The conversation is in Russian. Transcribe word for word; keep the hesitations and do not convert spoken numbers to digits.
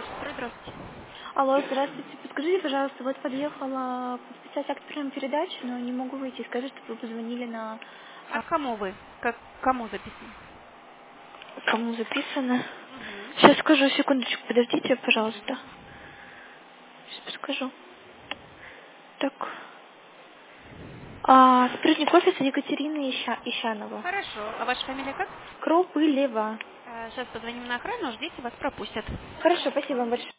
Здравствуйте. Алло, здравствуйте. Подскажите, пожалуйста, вот подъехала подписать акт приема передачи, но не могу выйти. Скажи, чтобы вы позвонили на... А а, к кому вы? Как, кому записано? кому записано. Угу. Сейчас скажу, секундочку, подождите, пожалуйста. Угу. Сейчас подскажу. Так. А, сотрудник офиса Екатерина Ища... Ищанова. Хорошо. А ваша фамилия как? Кропылева. Сейчас позвоним на охрану, ждите, вас пропустят. Хорошо, спасибо вам большое.